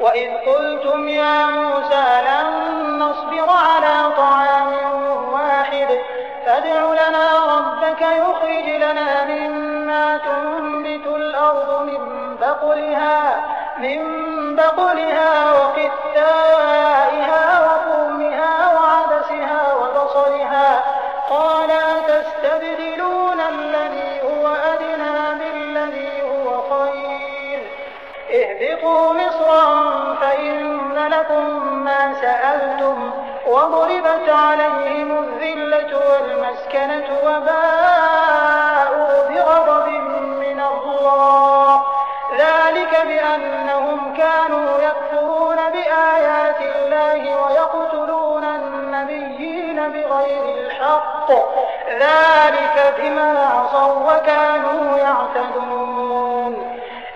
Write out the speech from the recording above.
وإذ قلتم يا موسى لن نصبر على طعام واحد فادع لنا ربك يخرج لنا مما تنبت الأرض من بقلها وقثائها وفومها وعدسها وبصلها قال أتستبدلون الذي هو أدنى بالذي هو خير اهبطوا مصرا فإن لكم ما سألتم وضربت عليهم الذلة والمسكنة وباءوا بغضب من الله ذلك بأنهم كانوا يكفرون بآيات الله ويقتلون النبيين بغير الحق ذلك بما عصوا وكانوا يعتدون